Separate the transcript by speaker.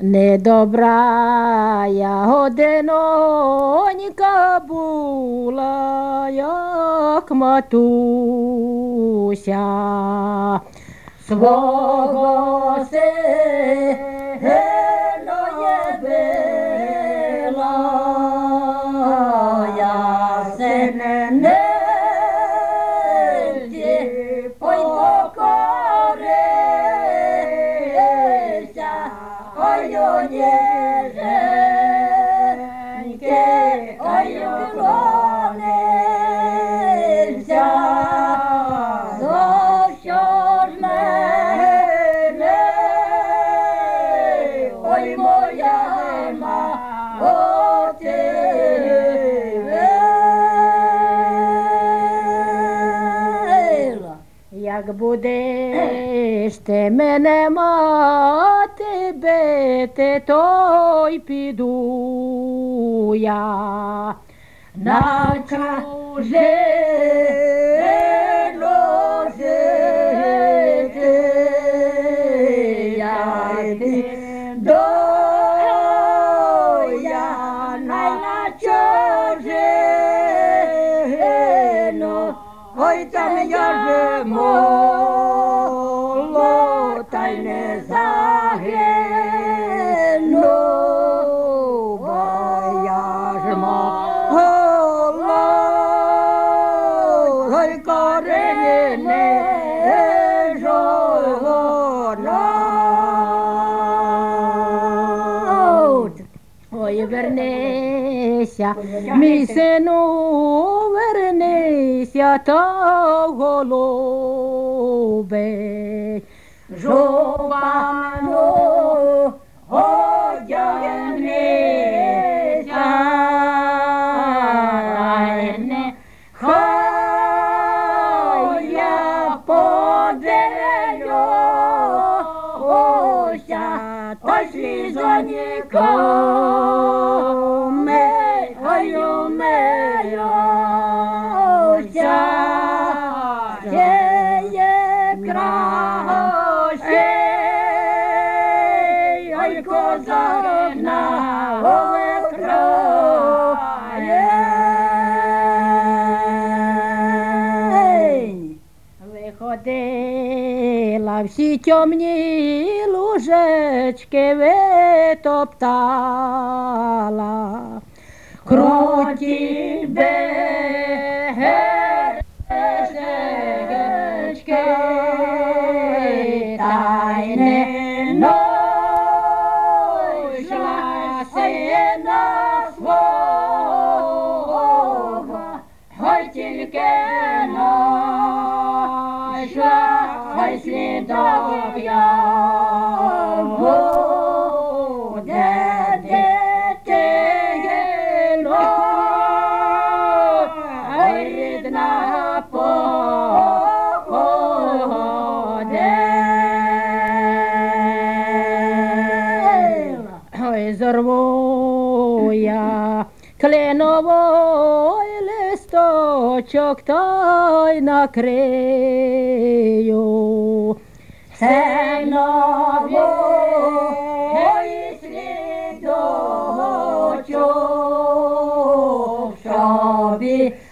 Speaker 1: Недобра я годинонька була, як матуся свого сина била, я сина не покорися, ой, ніженьки, ой, уклонися, за що ж мене, ой, моя мати, як будеш ти мене мати бити, то й піду я на чужину жити, я піду я на чужину, ой, там я же молода й не загину, бо я ж молода, ой, корені не жона. Ой, вернися, мій сину, вернися, та голубе, жупану одягнися, хай я подивлюся, та слізоніками, ой, умиюся, ще є кращий, ой, козак на Україні. Виходила, всі темні лужечки витоптала, круті бережечки, та й не нойшла сина свого, ой, тільки нойшла, ой, слідок його, де дитино, ой, рідна походила, ой, зорву я кленовий листочок, та й накрию сеновий слідочок, щоб